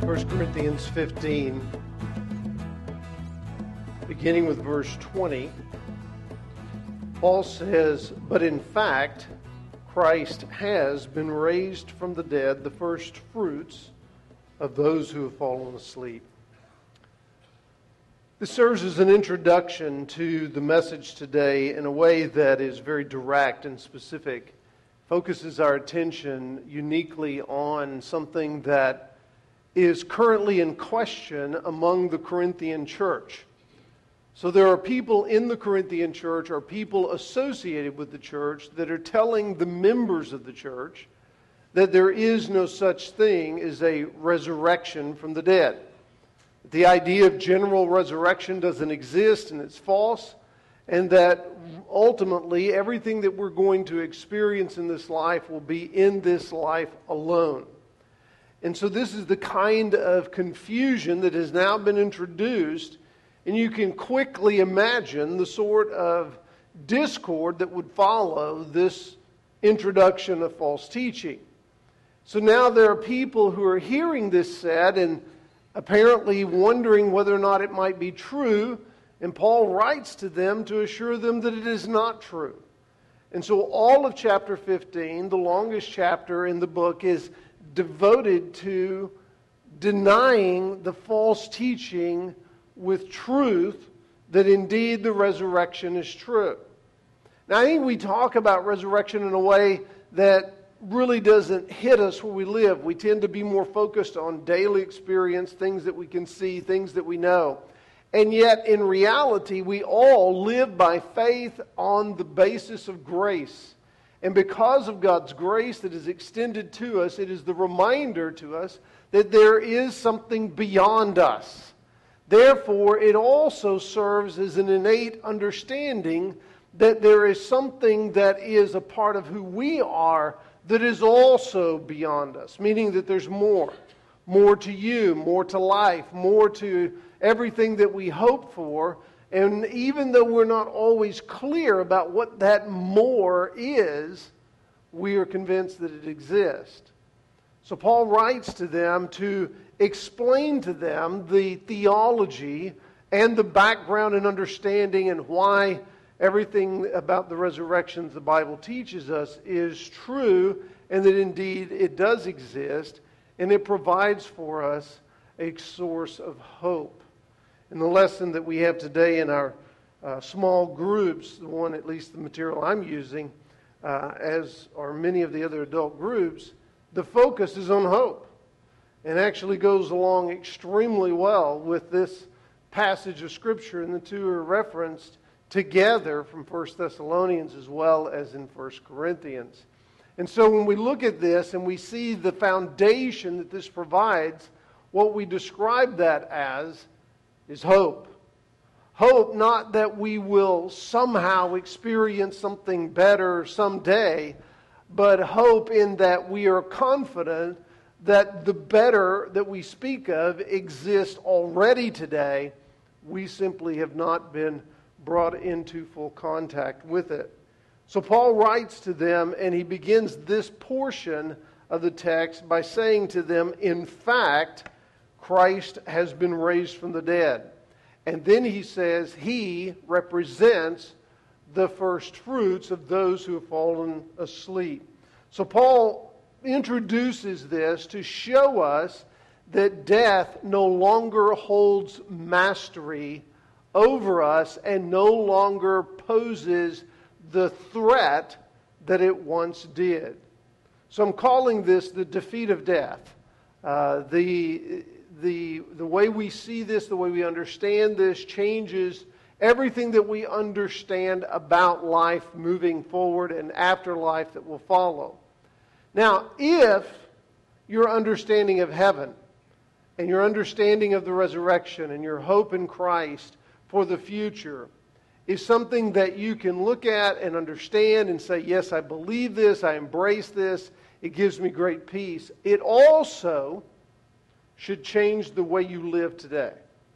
1 Corinthians 15, beginning with verse 20, Paul says, "But in fact, Christ has been raised from the dead, the first fruits of those who have fallen asleep." This serves as an introduction to the message today in a way that is very direct and specific, focuses our attention uniquely on something that is currently in question among the Corinthian church. So there are people in the Corinthian church, or people associated with the church, that are telling the members of the church that there is no such thing as a resurrection from the dead. The idea of general resurrection doesn't exist and it's false, and that ultimately everything that we're going to experience in this life will be in this life alone. And so this is the kind of confusion that has now been introduced, and you can quickly imagine the sort of discord that would follow this introduction of false teaching. So now there are people who are hearing this said and apparently wondering whether or not it might be true, and Paul writes to them to assure them that it is not true. And so all of chapter 15, the longest chapter in the book, is devoted to denying the false teaching with truth that indeed the resurrection is true. Now, I think we talk about resurrection in a way that really doesn't hit us where we live. We tend to be more focused on daily experience, things that we can see, things that we know. And yet, in reality, we all live by faith on the basis of grace. And because of God's grace that is extended to us, it is the reminder to us that there is something beyond us. Therefore, it also serves as an innate understanding that there is something that is a part of who we are that is also beyond us, meaning that there's more. More to you, more to life, more to everything that we hope for. And even though we're not always clear about what that more is, we are convinced that it exists. So Paul writes to them to explain to them the theology and the background and understanding and why everything about the resurrections the Bible teaches us is true, and that indeed it does exist, and it provides for us a source of hope. In the lesson that we have today in our small groups, the one, at least the material I'm using, as are many of the other adult groups, the focus is on hope, and actually goes along extremely well with this passage of Scripture, and the two are referenced together from 1 Thessalonians as well as in 1 Corinthians. And so when we look at this and we see the foundation that this provides, what we describe that as is hope. Hope not that we will somehow experience something better someday, but hope in that we are confident that the better that we speak of exists already today. We simply have not been brought into full contact with it. So Paul writes to them, and he begins this portion of the text by saying to them, in fact, Christ has been raised from the dead. And then he says he represents the first fruits of those who have fallen asleep. So Paul introduces this to show us that death no longer holds mastery over us and no longer poses the threat that it once did. So I'm calling this the defeat of death. The way we see this, the way we understand this, changes everything that we understand about life moving forward and afterlife that will follow. Now, if your understanding of heaven and your understanding of the resurrection and your hope in Christ for the future is something that you can look at and understand and say, yes, I believe this, I embrace this, it gives me great peace, it also should change the way you live today.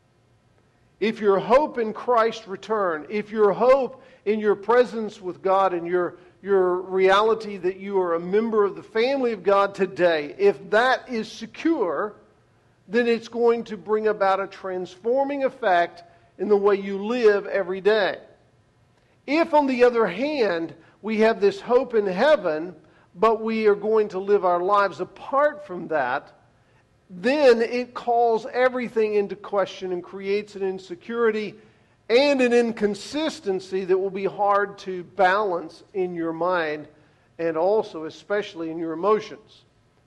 If your hope in Christ's return, if your hope in your presence with God and your reality that you are a member of the family of God today, if that is secure, then it's going to bring about a transforming effect in the way you live every day. If, on the other hand, we have this hope in heaven, but we are going to live our lives apart from that, then it calls everything into question and creates an insecurity and an inconsistency that will be hard to balance in your mind and also especially in your emotions.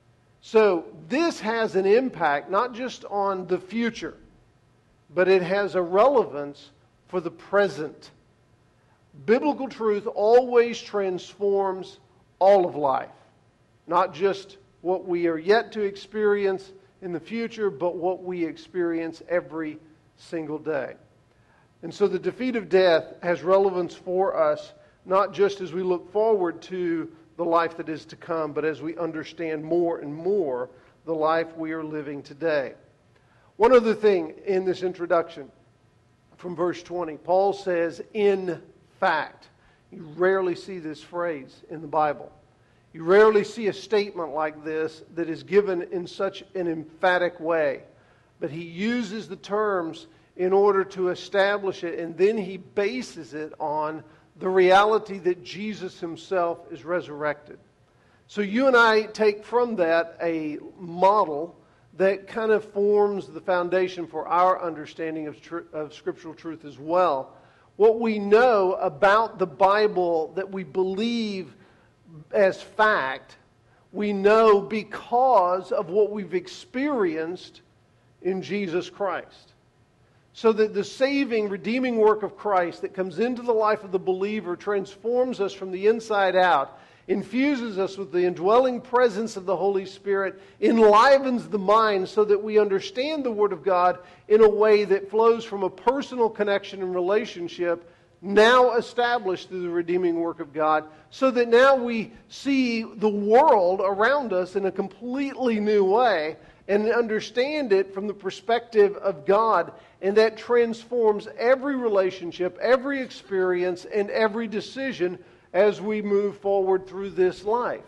So this has an impact not just on the future, but it has a relevance for the present. Biblical truth always transforms all of life, not just what we are yet to experience in the future, but what we experience every single day. And so the defeat of death has relevance for us, not just as we look forward to the life that is to come, but as we understand more and more the life we are living today. One other thing in this introduction from verse 20, Paul says, in fact. You rarely see this phrase in the Bible. You rarely see a statement like this that is given in such an emphatic way. But he uses the terms in order to establish it, and then he bases it on the reality that Jesus himself is resurrected. So you and I take from that a model that kind of forms the foundation for our understanding of scriptural truth as well. What we know about the Bible that we believe as fact, we know because of what we've experienced in Jesus Christ. So that the saving, redeeming work of Christ that comes into the life of the believer transforms us from the inside out, infuses us with the indwelling presence of the Holy Spirit, enlivens the mind so that we understand the Word of God in a way that flows from a personal connection and relationship now established through the redeeming work of God, so that now we see the world around us in a completely new way and understand it from the perspective of God, and that transforms every relationship, every experience, and every decision as we move forward through this life.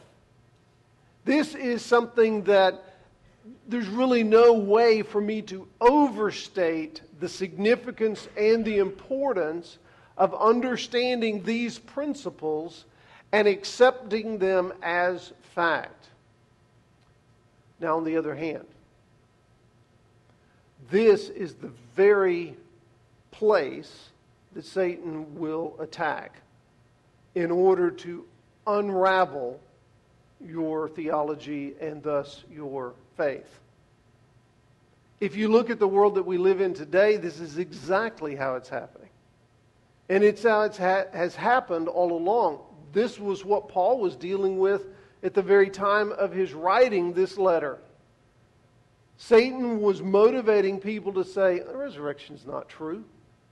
This is something that there's really no way for me to overstate the significance and the importance of understanding these principles and accepting them as fact. Now, on the other hand, this is the very place that Satan will attack in order to unravel your theology and thus your faith. If you look at the world that we live in today, this is exactly how it's happening. And it's how it has happened all along. This was what Paul was dealing with at the very time of his writing this letter. Satan was motivating people to say, the resurrection is not true.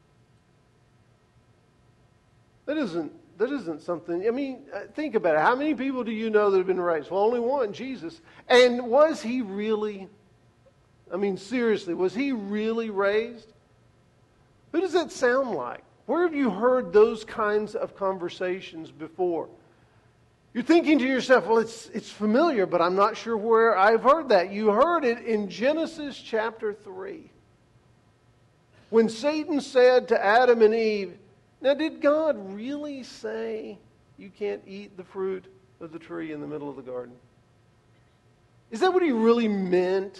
That isn't something, I mean, think about it. How many people do you know that have been raised? Well, only one, Jesus. And was he really, I mean, seriously, was he really raised? Who does that sound like? Where have you heard those kinds of conversations before? You're thinking to yourself, well, it's familiar, but I'm not sure where I've heard that. You heard it in Genesis chapter 3. When Satan said to Adam and Eve, now did God really say you can't eat the fruit of the tree in the middle of the garden? Is that what he really meant?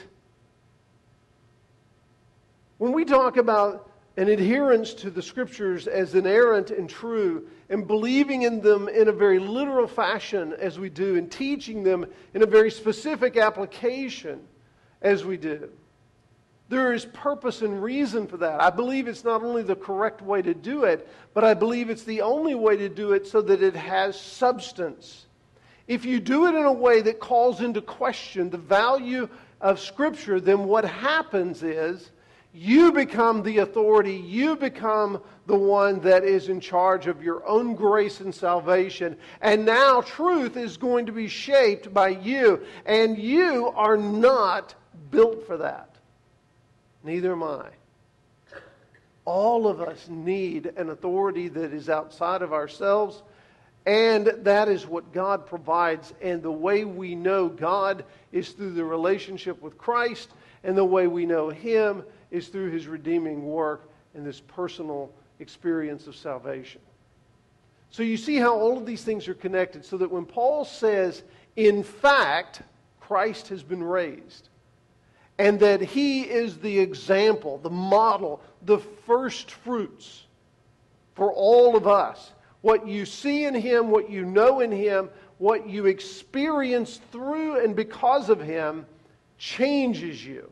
When we talk about an adherence to the Scriptures as inerrant and true, and believing in them in a very literal fashion as we do, and teaching them in a very specific application as we do, there is purpose and reason for that. I believe it's not only the correct way to do it, but I believe it's the only way to do it so that it has substance. If you do it in a way that calls into question the value of Scripture, then what happens is you become the authority. You become the one that is in charge of your own grace and salvation. And now truth is going to be shaped by you. And you are not built for that. Neither am I. All of us need an authority that is outside of ourselves And that is what God provides. And the way we know God is through the relationship with Christ. And the way we know Him is through His redeeming work and this personal experience of salvation. So you see how all of these things are connected, so that when Paul says, in fact, Christ has been raised, and that He is the example, the model, the first fruits for all of us. What you see in Him, what you know in Him, what you experience through and because of Him changes you,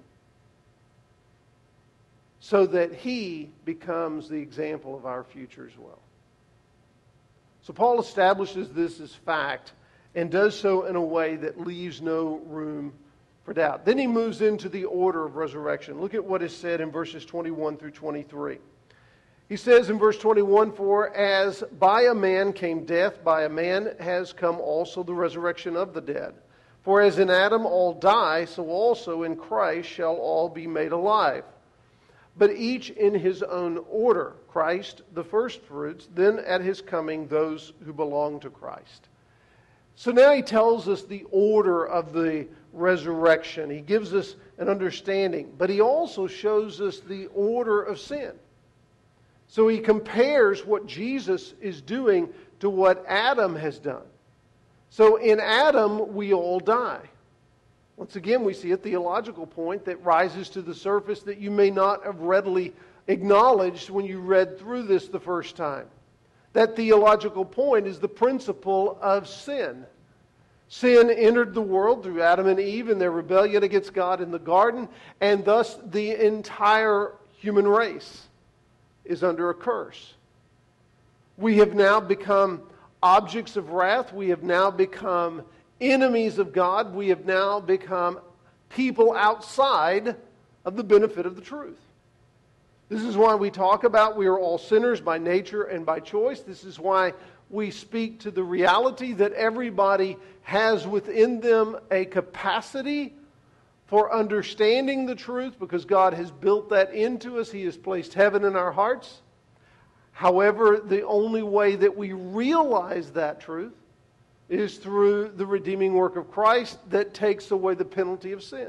so that He becomes the example of our future as well. So Paul establishes this as fact and does so in a way that leaves no room for doubt. Then he moves into the order of resurrection. Look at what is said in verses 21 through 23. He says in verse 21, "For as by a man came death, by a man has come also the resurrection of the dead. For as in Adam all die, so also in Christ shall all be made alive. But each in his own order, Christ the firstfruits, then at His coming those who belong to Christ." So now he tells us the order of the resurrection. He gives us an understanding, but he also shows us the order of sin. So he compares what Jesus is doing to what Adam has done. So in Adam, we all die. Once again, we see a theological point that rises to the surface that you may not have readily acknowledged when you read through this the first time. That theological point is the principle of sin. Sin entered the world through Adam and Eve and their rebellion against God in the garden, and thus the entire human race is under a curse. We have now become objects of wrath. We have now become enemies of God. We have now become people outside of the benefit of the truth. This is why we talk about we are all sinners by nature and by choice. This is why we speak to the reality that everybody has within them a capacity for understanding the truth, because God has built that into us. He has placed heaven in our hearts. However, the only way that we realize that truth is through the redeeming work of Christ that takes away the penalty of sin.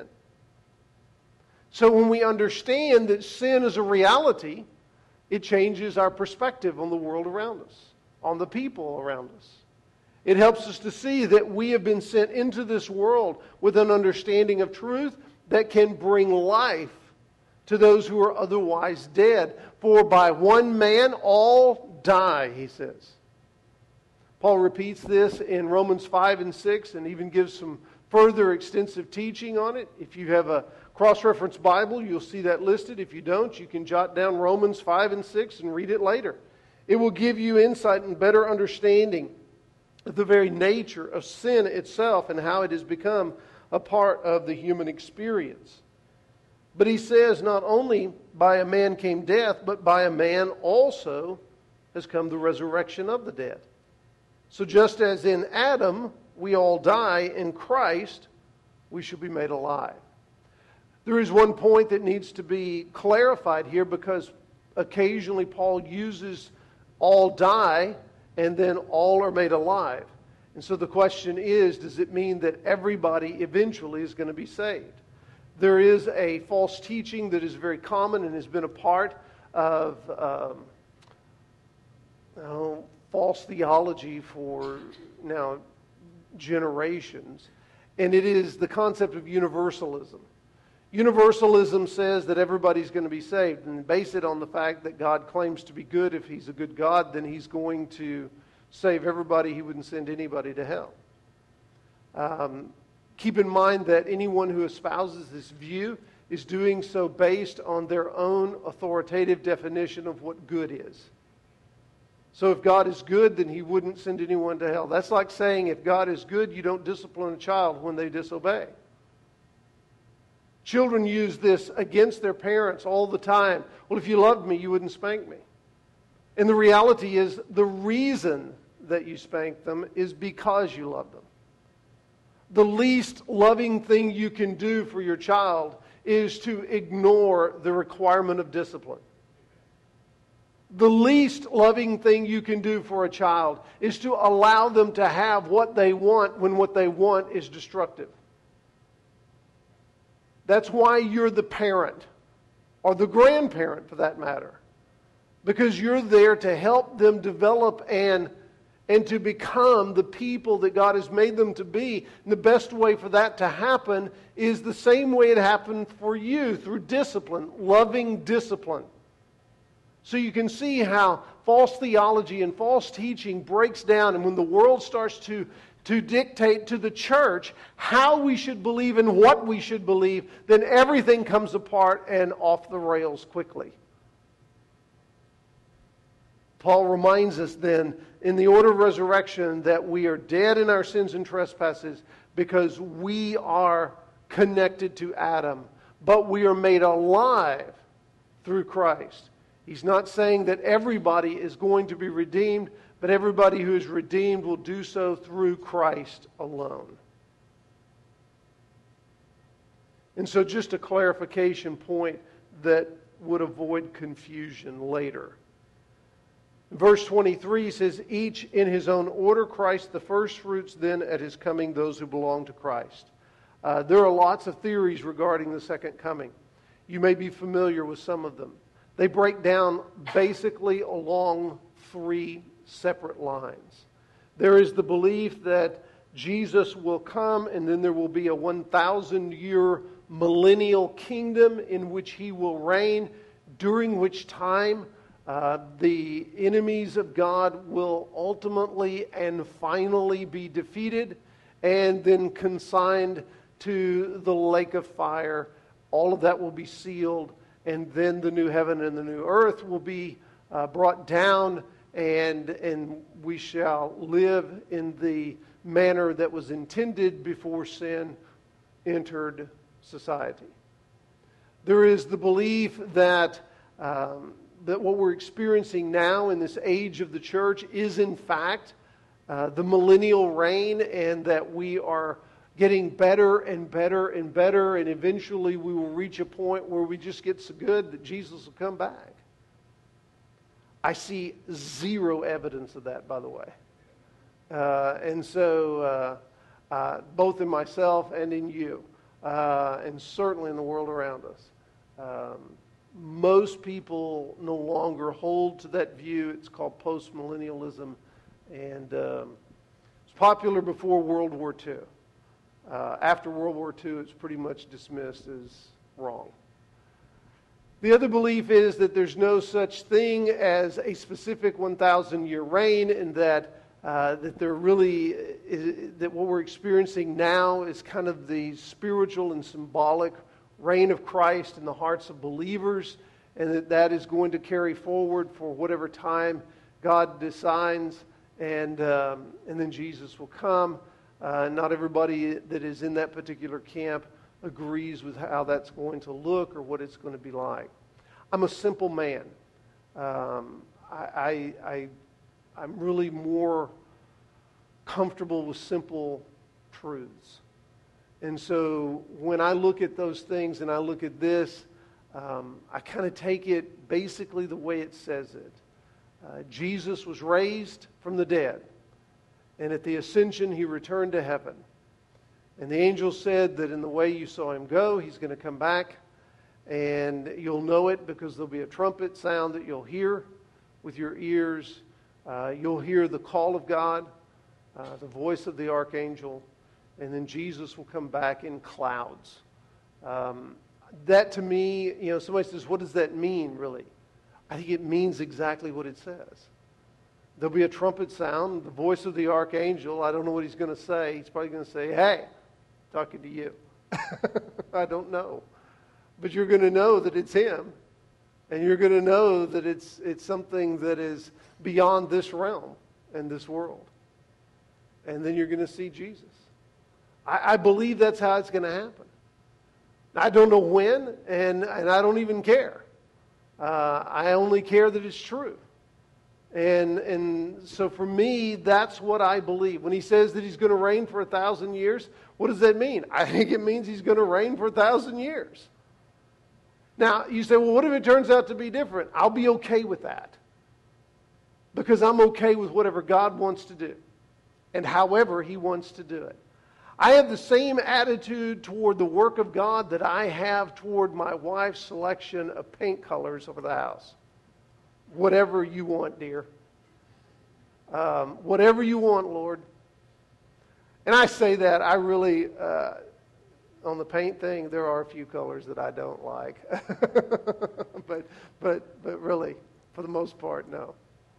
So when we understand that sin is a reality, it changes our perspective on the world around us, on the people around us. It helps us to see that we have been sent into this world with an understanding of truth that can bring life to those who are otherwise dead. For by one man all die, he says. Paul repeats this in Romans 5 and 6 and even gives some further extensive teaching on it. If you have a cross-reference Bible, you'll see that listed. If you don't, you can jot down Romans 5 and 6 and read it later. It will give you insight and better understanding of the very nature of sin itself and how it has become a part of the human experience. But he says not only by a man came death, but by a man also has come the resurrection of the dead. So just as in Adam we all die, in Christ we shall be made alive. There is one point that needs to be clarified here, because occasionally Paul uses all die and then all are made alive. And so the question is, does it mean that everybody eventually is going to be saved? There is a false teaching that is very common and has been a part of false theology for now generations, and it is the concept of universalism. Universalism says that everybody's going to be saved, and base it on the fact that God claims to be good. If He's a good God, then He's going to save everybody. He wouldn't send anybody to hell. Keep in mind that anyone who espouses this view is doing so based on their own authoritative definition of what good is. So if God is good, then He wouldn't send anyone to hell. That's like saying if God is good, you don't discipline a child when they disobey. Children use this against their parents all the time. Well, if you loved me, you wouldn't spank me. And the reality is, the reason that you spank them is because you love them. The least loving thing you can do for your child is to ignore the requirement of discipline. The least loving thing you can do for a child is to allow them to have what they want when what they want is destructive. That's why you're the parent, or the grandparent for that matter. Because you're there to help them develop and to become the people that God has made them to be. And the best way for that to happen is the same way it happened for you, through discipline, loving discipline. So you can see how false theology and false teaching breaks down, and when the world starts to dictate to the church how we should believe and what we should believe, then everything comes apart and off the rails quickly. Paul reminds us then in the order of resurrection that we are dead in our sins and trespasses because we are connected to Adam, but we are made alive through Christ. He's not saying that everybody is going to be redeemed, but everybody who is redeemed will do so through Christ alone. And so just a clarification point that would avoid confusion later. Verse 23 says, each in his own order, Christ the firstfruits, then at his coming those who belong to Christ. There are lots of theories regarding the second coming. You may be familiar with some of them. They break down basically along three separate lines. There is the belief that Jesus will come and then there will be a 1,000-year millennial kingdom in which he will reign, during which time the enemies of God will ultimately and finally be defeated and then consigned to the lake of fire. All of that will be sealed, and then the new heaven and the new earth will be brought down, and we shall live in the manner that was intended before sin entered society. There is the belief that that what we're experiencing now in this age of the church is in fact the millennial reign, and that we are getting better and better and better, and eventually we will reach a point where we just get so good that Jesus will come back. I see zero evidence of that, by the way. And so both in myself and in you, and certainly in the world around us, most people no longer hold to that view. It's called postmillennialism, and it's popular before World War II. After World War II, it's pretty much dismissed as wrong. The other belief is that there's no such thing as a specific 1,000-year reign, and that there really is, that what we're experiencing now is kind of the spiritual and symbolic reign of Christ in the hearts of believers, and that is going to carry forward for whatever time God decides, and then Jesus will come. Not everybody that is in that particular camp agrees with how that's going to look or what it's going to be like. I'm a simple man. I'm really more comfortable with simple truths. And so when I look at those things and I look at this, I kind of take it basically the way it says it. Jesus was raised from the dead, and at the ascension he returned to heaven. And the angel said that in the way you saw him go, he's going to come back, and you'll know it because there'll be a trumpet sound that you'll hear with your ears. You'll hear the call of God, the voice of the archangel, and then Jesus will come back in clouds. That to me, somebody says, what does that mean really? I think it means exactly what it says. There'll be a trumpet sound, the voice of the archangel. I don't know what he's going to say. He's probably going to say, hey, talking to you. I don't know. But you're going to know that it's him. And you're going to know that it's something that is beyond this realm and this world. And then you're going to see Jesus. I believe that's how it's going to happen. I don't know when, and I don't even care. I only care that it's true. And so for me, that's what I believe. When he says that he's going to reign for 1,000 years, what does that mean? I think it means he's going to reign for 1,000 years. Now, you say, well, what if it turns out to be different? I'll be okay with that. because I'm okay with whatever God wants to do and however He wants to do it. I have the same attitude toward the work of God that I have toward my wife's selection of paint colors over the house. Whatever you want, dear. Whatever you want, Lord. And I say that, I really, on the paint thing, there are a few colors that I don't like. but really, for the most part, no.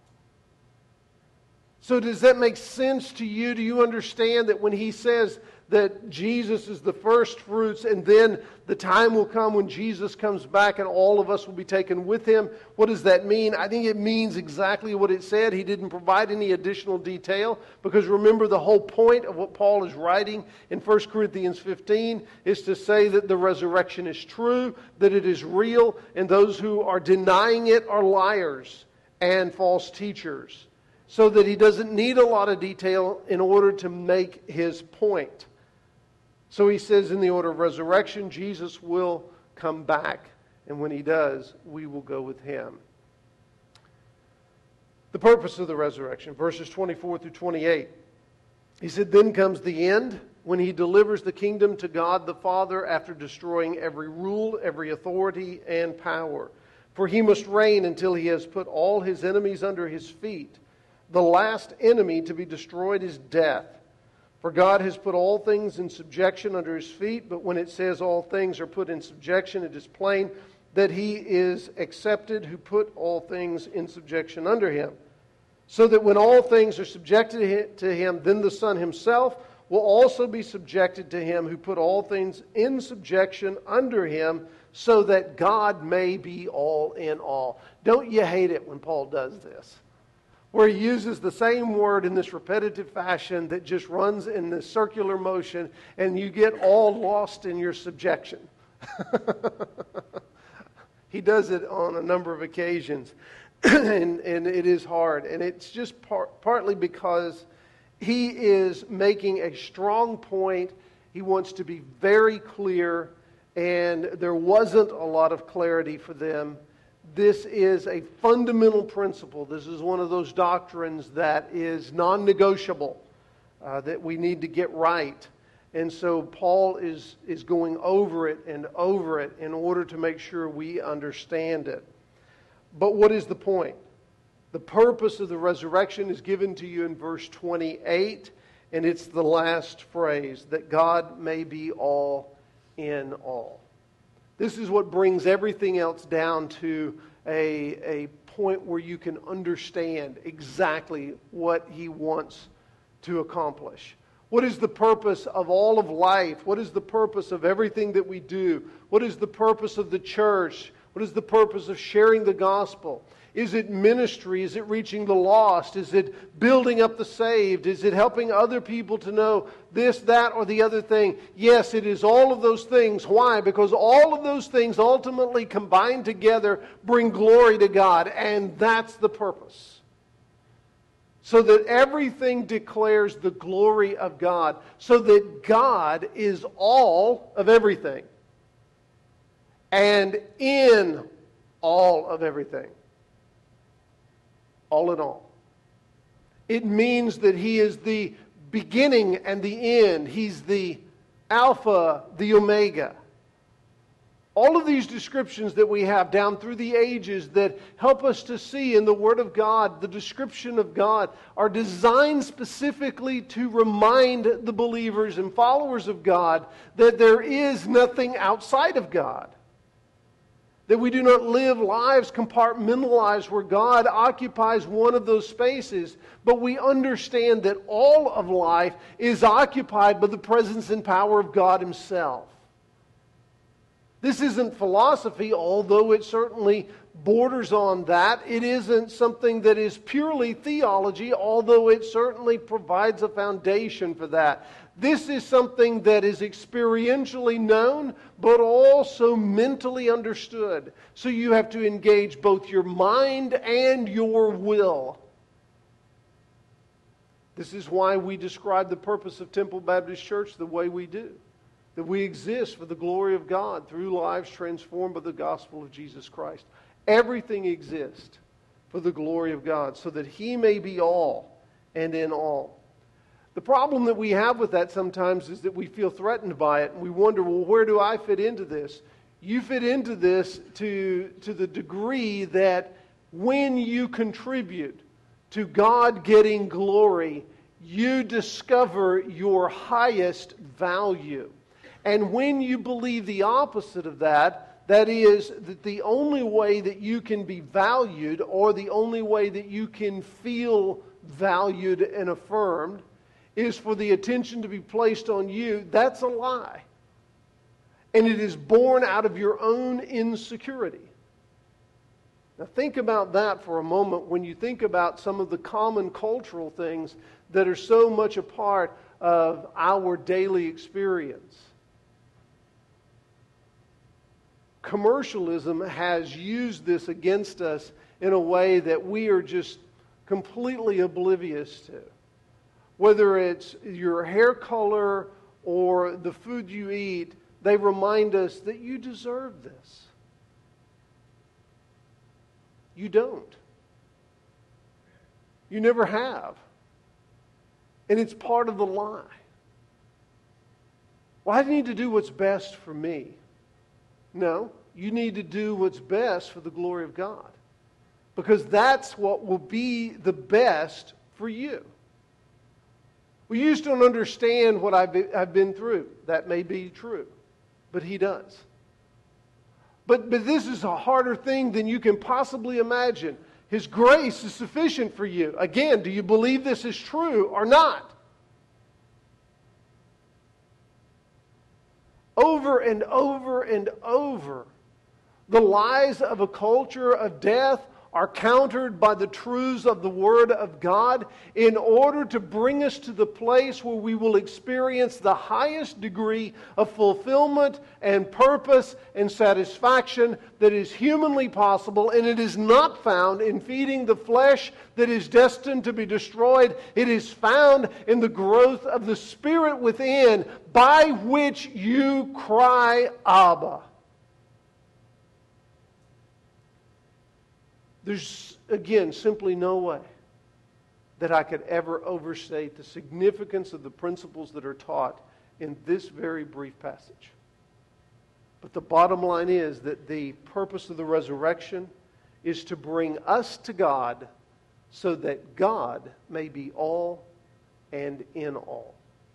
So does that make sense to you? Do you understand that when He says that Jesus is the first fruits and then the time will come when Jesus comes back and all of us will be taken with Him? What does that mean? I think it means exactly what it said. He didn't provide any additional detail because remember the whole point of what Paul is writing in 1 Corinthians 15 is to say that the resurrection is true, that it is real, and those who are denying it are liars and false teachers. So that he doesn't need a lot of detail in order to make his point. So he says in the order of resurrection, Jesus will come back. And when He does, we will go with Him. The purpose of the resurrection, verses 24 through 28. He said, then comes the end, when He delivers the kingdom to God the Father after destroying every rule, every authority, and power. For He must reign until He has put all His enemies under His feet. The last enemy to be destroyed is death. For God has put all things in subjection under His feet, but when it says all things are put in subjection, it is plain that He is accepted who put all things in subjection under Him. So that when all things are subjected to Him, then the Son Himself will also be subjected to Him who put all things in subjection under Him, so that God may be all in all. Don't you hate it when Paul does this? Where he uses the same word in this repetitive fashion that just runs in this circular motion and you get all lost in your subjection. He does it on a number of occasions and it is hard. And it's just partly because he is making a strong point. He wants to be very clear and there wasn't a lot of clarity for them. This is a fundamental principle. This is one of those doctrines that is non-negotiable, that we need to get right. And so Paul is going over it and over it in order to make sure we understand it. But what is the point? The purpose of the resurrection is given to you in verse 28, and it's the last phrase, that God may be all in all. This is what brings everything else down to a point where you can understand exactly what He wants to accomplish. What is the purpose of all of life? What is the purpose of everything that we do? What is the purpose of the church? What is the purpose of sharing the gospel? Is it ministry? Is it reaching the lost? Is it building up the saved? Is it helping other people to know this, that, or the other thing? Yes, it is all of those things. Why? Because all of those things ultimately combined together bring glory to God, and that's the purpose. So that everything declares the glory of God, so that God is all of everything and in all of everything. All in all. It means that He is the beginning and the end. He's the Alpha, the Omega. All of these descriptions that we have down through the ages that help us to see in the Word of God, the description of God, are designed specifically to remind the believers and followers of God that there is nothing outside of God. That we do not live lives compartmentalized where God occupies one of those spaces, but we understand that all of life is occupied by the presence and power of God Himself. This isn't philosophy, although it certainly borders on that. It isn't something that is purely theology, although it certainly provides a foundation for that. This is something that is experientially known, but also mentally understood. So you have to engage both your mind and your will. This is why we describe the purpose of Temple Baptist Church the way we do. That we exist for the glory of God through lives transformed by the gospel of Jesus Christ. Everything exists for for the glory of God, so that He may be all and in all. The problem that we have with that sometimes is that we feel threatened by it, and we wonder, well, where do I fit into this? You fit into this to the degree that when you contribute to God getting glory, you discover your highest value. And when you believe the opposite of that, that is, that the only way that you can be valued, or the only way that you can feel valued and affirmed, is for the attention to be placed on you, that's a lie. And it is born out of your own insecurity. Now think about that for a moment when you think about some of the common cultural things that are so much a part of our daily experience. Commercialism has used this against us in a way that we are just completely oblivious to. Whether it's your hair color or the food you eat, they remind us that you deserve this. You don't. You never have. And it's part of the lie. Well, I need to do what's best for me. No, you need to do what's best for the glory of God. Because that's what will be the best for you. Well, you just don't understand what I've been through. That may be true, but He does. But this is a harder thing than you can possibly imagine. His grace is sufficient for you. Again, do you believe this is true or not? Over and over and over, the lies of a culture of death are countered by the truths of the Word of God in order to bring us to the place where we will experience the highest degree of fulfillment and purpose and satisfaction that is humanly possible. And it is not found in feeding the flesh that is destined to be destroyed. It is found in the growth of the Spirit within, by which you cry, Abba. There's, again, simply no way that I could ever overstate the significance of the principles that are taught in this very brief passage. But the bottom line is that the purpose of the resurrection is to bring us to God so that God may be all and in all.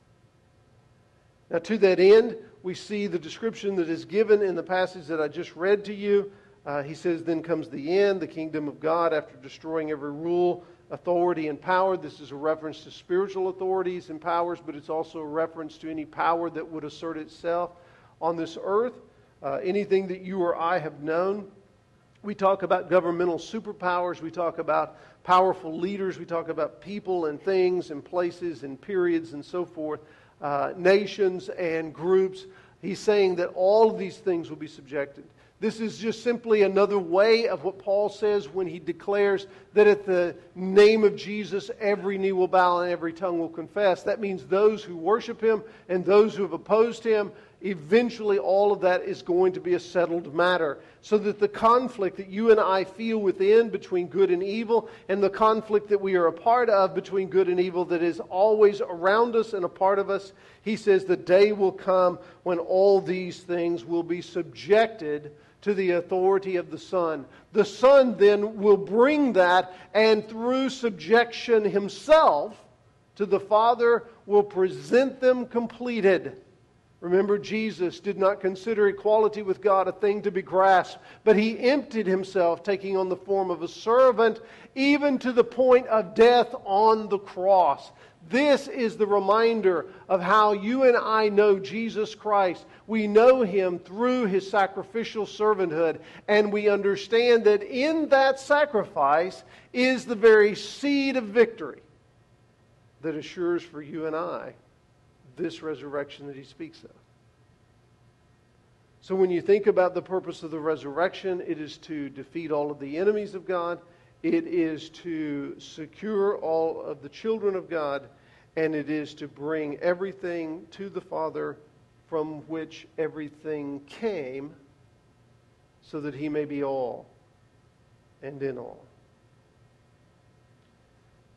Now, to that end, we see the description that is given in the passage that I just read to you. He says, then comes the end, the kingdom of God, after destroying every rule, authority, and power. This is a reference to spiritual authorities and powers, but it's also a reference to any power that would assert itself on this earth. Anything that you or I have known. We talk about governmental superpowers. We talk about powerful leaders. We talk about people and things and places and periods and so forth, nations and groups. He's saying that all of these things will be subjected. This is just simply another way of what Paul says when he declares that at the name of Jesus, every knee will bow and every tongue will confess. That means those who worship Him and those who have opposed Him, eventually all of that is going to be a settled matter. So that the conflict that you and I feel within between good and evil, and the conflict that we are a part of between good and evil that is always around us and a part of us, he says the day will come when all these things will be subjected to the authority of the Son. The Son then will bring that, and through subjection Himself to the Father will present them completed. Remember, Jesus did not consider equality with God a thing to be grasped, but He emptied Himself, taking on the form of a servant, even to the point of death on the cross. This is the reminder of how you and I know Jesus Christ. We know Him through His sacrificial servanthood, and we understand that in that sacrifice is the very seed of victory that assures for you and I this resurrection that He speaks of. So when you think about the purpose of the resurrection, it is to defeat all of the enemies of God. It is to secure all of the children of God, and it is to bring everything to the Father from which everything came, so that He may be all and in all.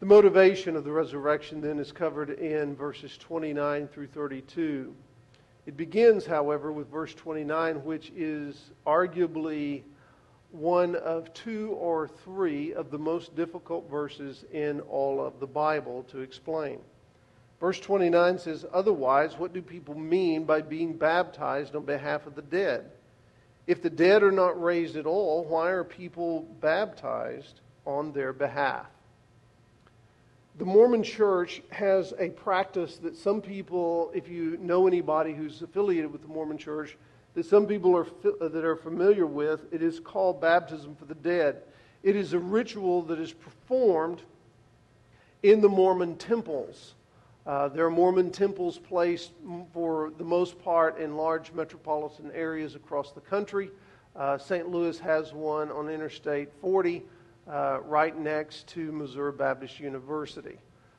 The motivation of the resurrection then is covered in verses 29 through 32. It begins, however, with verse 29, which is arguably one of two or three of the most difficult verses in all of the Bible to explain. Verse 29 says, "Otherwise, what do people mean by being baptized on behalf of the dead? If the dead are not raised at all, why are people baptized on their behalf?" The Mormon Church has a practice that some people, if you know anybody who's affiliated with the Mormon Church, that some people that are familiar with. It is called baptism for the dead. It is a ritual that is performed in the Mormon temples. There are Mormon temples placed for the most part in large metropolitan areas across the country. St. Louis has one on Interstate 40 right next to Missouri Baptist University.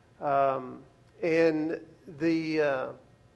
And the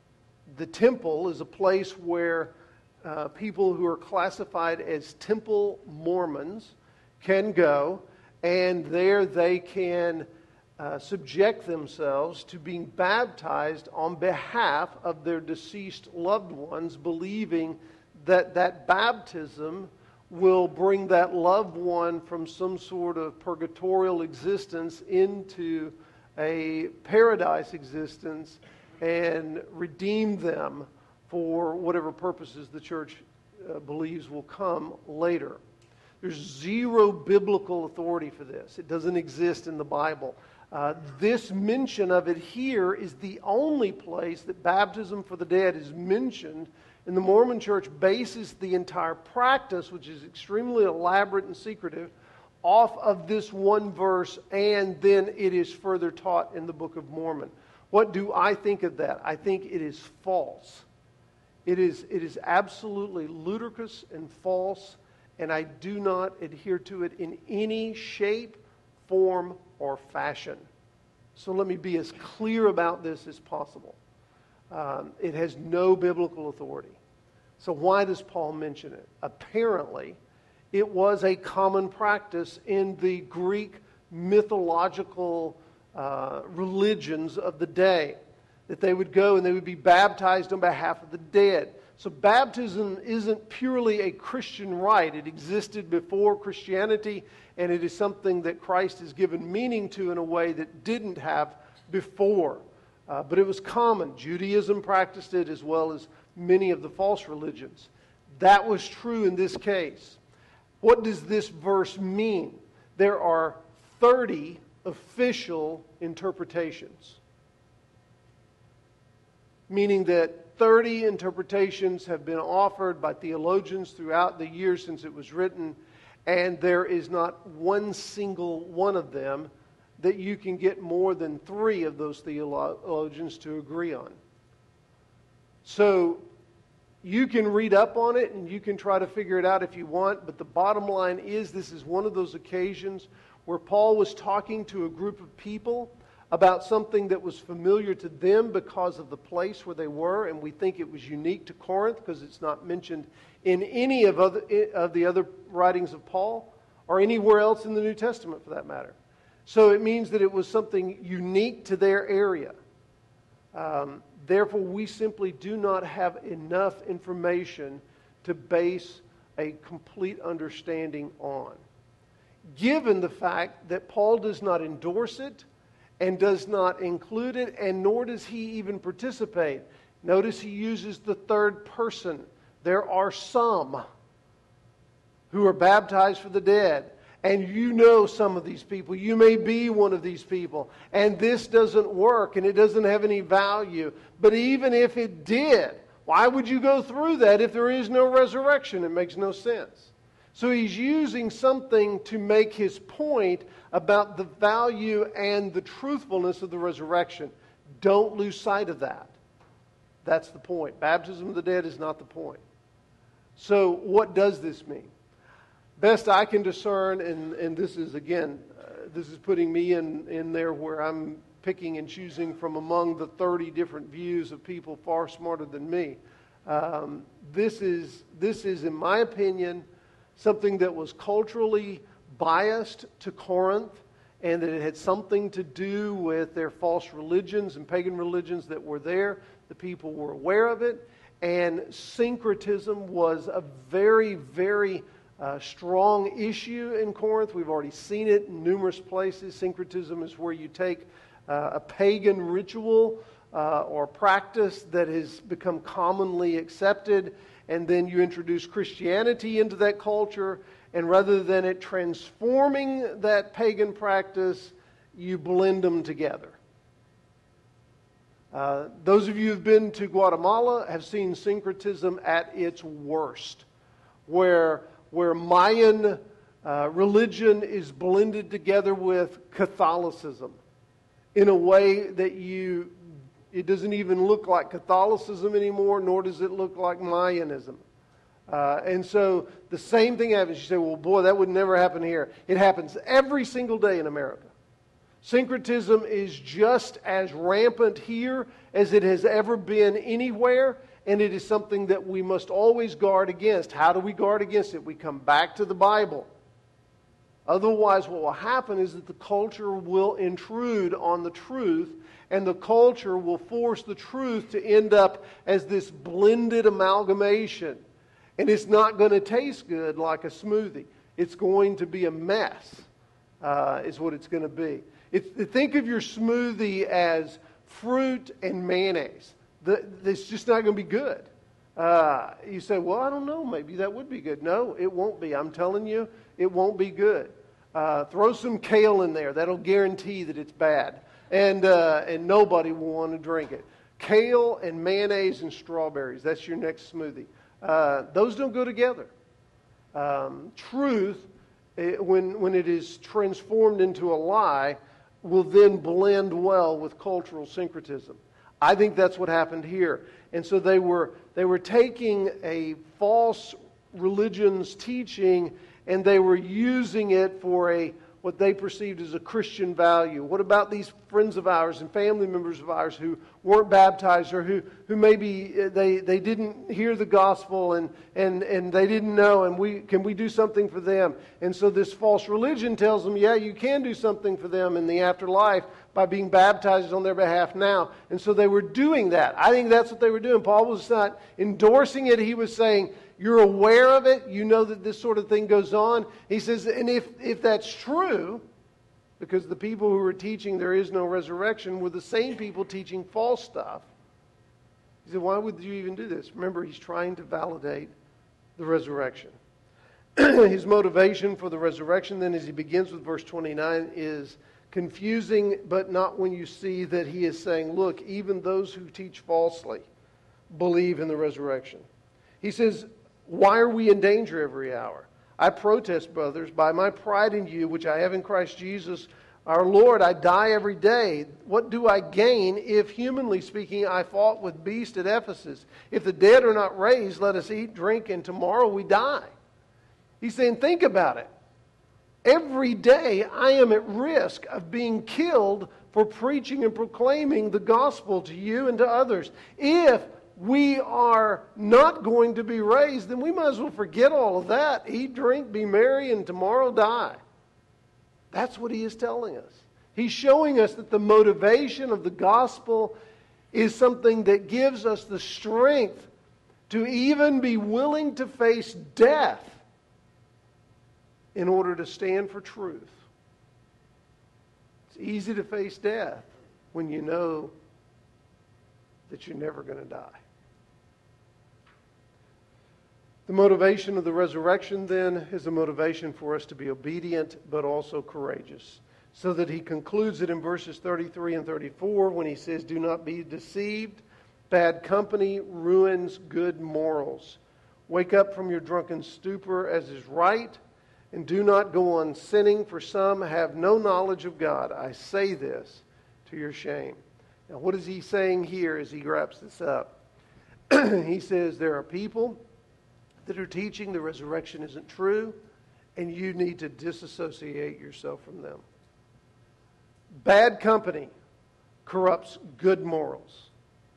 temple is a place where people who are classified as temple Mormons can go, and there they can subject themselves to being baptized on behalf of their deceased loved ones, believing that that baptism will bring that loved one from some sort of purgatorial existence into a paradise existence and redeem them for whatever purposes the church believes will come later. There's zero biblical authority for this. It doesn't exist in the Bible. This mention of it here is the only place that baptism for the dead is mentioned. And the Mormon Church bases the entire practice, which is extremely elaborate and secretive, off of this one verse, and then it is further taught in the Book of Mormon. What do I think of that? I think it is false. It is absolutely ludicrous and false, and I do not adhere to it in any shape, form, or fashion. So let me be as clear about this as possible. It has no biblical authority. So why does Paul mention it? Apparently, it was a common practice in the Greek mythological religions of the day, that they would go and they would be baptized on behalf of the dead. So baptism isn't purely a Christian rite. It existed before Christianity, and it is something that Christ has given meaning to in a way that didn't have before. But it was common. Judaism practiced it as well as many of the false religions. That was true in this case. What does this verse mean? There are 30 official interpretations, meaning that 30 interpretations have been offered by theologians throughout the years since it was written, and there is not one single one of them that you can get more than 3 of those theologians to agree on. So you can read up on it and you can try to figure it out if you want, but the bottom line is this is one of those occasions where Paul was talking to a group of people about something that was familiar to them because of the place where they were, and we think it was unique to Corinth because it's not mentioned in any of the other writings of Paul or anywhere else in the New Testament for that matter. So it means that it was something unique to their area. Therefore, we simply do not have enough information to base a complete understanding on. Given the fact that Paul does not endorse it and does not include it, and nor does he even participate. Notice he uses the third person. There are some who are baptized for the dead. And you know some of these people. You may be one of these people. And this doesn't work and it doesn't have any value. But even if it did, why would you go through that if there is no resurrection? It makes no sense. So he's using something to make his point about the value and the truthfulness of the resurrection. Don't lose sight of that. That's the point. Baptism of the dead is not the point. So what does this mean? Best I can discern, and this is, again, this is putting me in there where I'm picking and choosing from among the 30 different views of people far smarter than me. This is, in my opinion, something that was culturally biased to Corinth and that it had something to do with their false religions and pagan religions that were there. The people were aware of it, and syncretism was a very, very strong issue in Corinth. We've already seen it in numerous places. Syncretism is where you take a pagan ritual or practice that has become commonly accepted, and then you introduce Christianity into that culture, and rather than it transforming that pagan practice, you blend them together. Those of you who have been to Guatemala have seen syncretism at its worst, where Mayan religion is blended together with Catholicism in a way that it doesn't even look like Catholicism anymore, nor does it look like Mayanism. And so the same thing happens. You say, well, boy, that would never happen here. It happens every single day in America. Syncretism is just as rampant here as it has ever been anywhere, and it is something that we must always guard against. How do we guard against it? We come back to the Bible. Otherwise, what will happen is that the culture will intrude on the truth, and the culture will force the truth to end up as this blended amalgamation. And it's not going to taste good like a smoothie. It's going to be a mess, is what it's going to be. Think of your smoothie as fruit and mayonnaise. It's just not going to be good. You say, well, I don't know, maybe that would be good. No, it won't be. I'm telling you, it won't be good. Throw some kale in there. That'll guarantee that it's bad. And nobody will want to drink it. Kale and mayonnaise and strawberries. That's your next smoothie. Those don't go together. Truth, when it is transformed into a lie, will then blend well with cultural syncretism. I think that's what happened here. And so they were taking a false religion's teaching and they were using it for what they perceived as a Christian value. What about these friends of ours and family members of ours who weren't baptized, or who maybe they didn't hear the gospel and they didn't know, and can we do something for them? And so this false religion tells them, yeah, you can do something for them in the afterlife by being baptized on their behalf now. And so they were doing that. I think that's what they were doing. Paul was not endorsing it. He was saying, you're aware of it. You know that this sort of thing goes on. He says, and if that's true, because the people who were teaching there is no resurrection were the same people teaching false stuff. He said, why would you even do this? Remember, he's trying to validate the resurrection. His motivation for the resurrection then, as he begins with verse 29, is confusing, but not when you see that he is saying, look, even those who teach falsely believe in the resurrection. He says, why are we in danger every hour? I protest, brothers, by my pride in you, which I have in Christ Jesus our Lord, I die every day. What do I gain if, humanly speaking, I fought with beasts at Ephesus? If the dead are not raised, let us eat, drink, and tomorrow we die. He's saying, think about it. Every day I am at risk of being killed for preaching and proclaiming the gospel to you and to others. If we are not going to be raised, then we might as well forget all of that. Eat, drink, be merry, and tomorrow die. That's what he is telling us. He's showing us that the motivation of the gospel is something that gives us the strength to even be willing to face death in order to stand for truth. It's easy to face death when you know that you're never going to die. The motivation of the resurrection, then, is a motivation for us to be obedient but also courageous. So that he concludes it in verses 33 and 34 when he says, do not be deceived. Bad company ruins good morals. Wake up from your drunken stupor as is right, and do not go on sinning, for some have no knowledge of God. I say this to your shame. Now, what is he saying here as he wraps this up? He says there are people that are teaching the resurrection isn't true, and you need to disassociate yourself from them. Bad company corrupts good morals.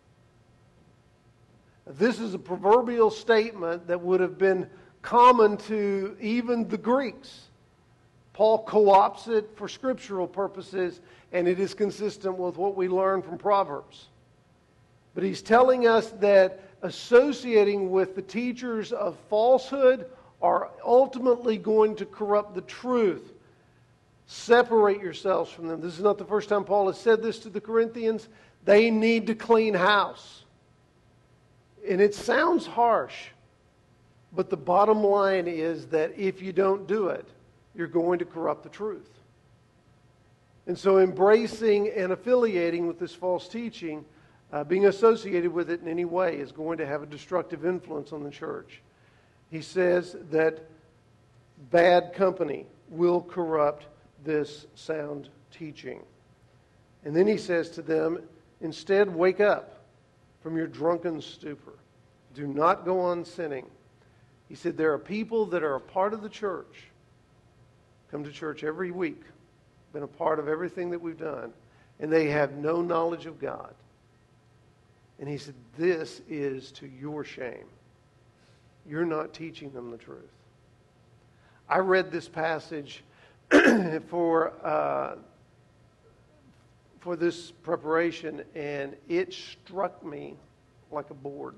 This is a proverbial statement that would have been common to even the Greeks. Paul co-opts it for scriptural purposes, and it is consistent with what we learn from Proverbs. But he's telling us that associating with the teachers of falsehood are ultimately going to corrupt the truth. Separate yourselves from them. This is not the first time Paul has said this to the Corinthians. They need to clean house. And it sounds harsh, but the bottom line is that if you don't do it, you're going to corrupt the truth. And so embracing and affiliating with this false teaching, being associated with it in any way, is going to have a destructive influence on the church. He says that bad company will corrupt this sound teaching. And then he says to them, instead, wake up from your drunken stupor. Do not go on sinning. He said there are people that are a part of the church, come to church every week, been a part of everything that we've done, and they have no knowledge of God. And he said, this is to your shame. You're not teaching them the truth. I read this passage for this preparation, and it struck me like a board.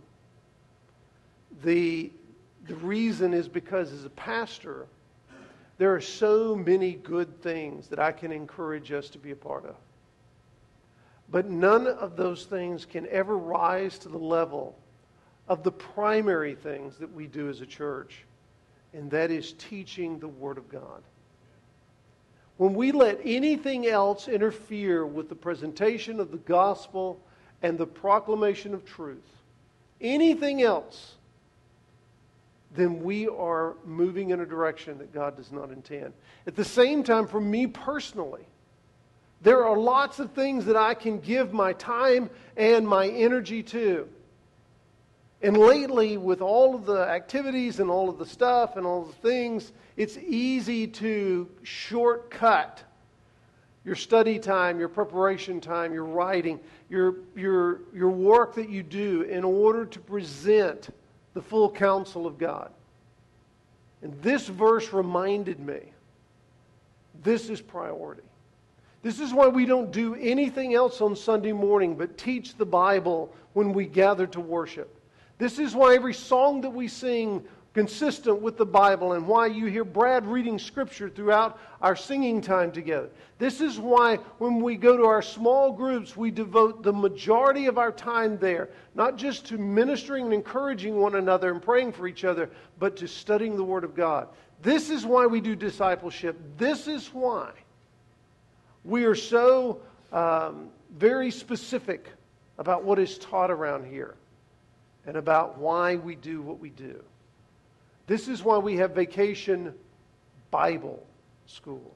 The reason is because as a pastor, there are so many good things that I can encourage us to be a part of. But none of those things can ever rise to the level of the primary things that we do as a church, and that is teaching the Word of God. When we let anything else interfere with the presentation of the gospel and the proclamation of truth, anything else, then we are moving in a direction that God does not intend. At the same time, for me personally, there are lots of things that I can give my time and my energy to. And lately, with all of the activities and all of the stuff and all the things, it's easy to shortcut your study time, your preparation time, your writing, your work that you do in order to present the full counsel of God. And this verse reminded me, this is priority. This is why we don't do anything else on Sunday morning but teach the Bible when we gather to worship. This is why every song that we sing consistent with the Bible, and why you hear Brad reading Scripture throughout our singing time together. This is why when we go to our small groups, we devote the majority of our time there, not just to ministering and encouraging one another and praying for each other, but to studying the Word of God. This is why we do discipleship. This is why we are so very specific about what is taught around here and about why we do what we do. This is why we have Vacation Bible School.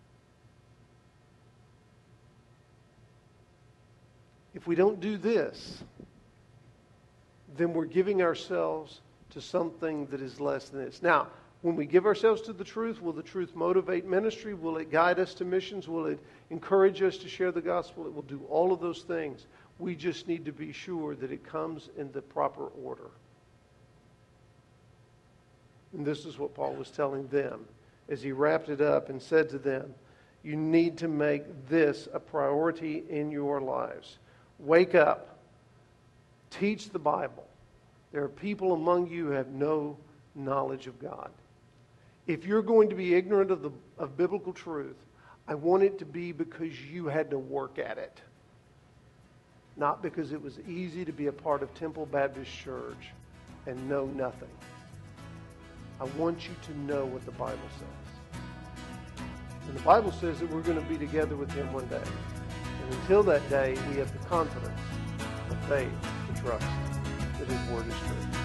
If we don't do this, then we're giving ourselves to something that is less than this. Now, when we give ourselves to the truth, will the truth motivate ministry? Will it guide us to missions? Will it encourage us to share the gospel? It will do all of those things. We just need to be sure that it comes in the proper order. And this is what Paul was telling them as he wrapped it up and said to them, you need to make this a priority in your lives. Wake up. Teach the Bible. There are people among you who have no knowledge of God. If you're going to be ignorant of biblical truth, I want it to be because you had to work at it. Not because it was easy to be a part of Temple Baptist Church and know nothing. I want you to know what the Bible says. And the Bible says that we're going to be together with Him one day. And until that day, we have the confidence, the faith, the trust that His Word is true.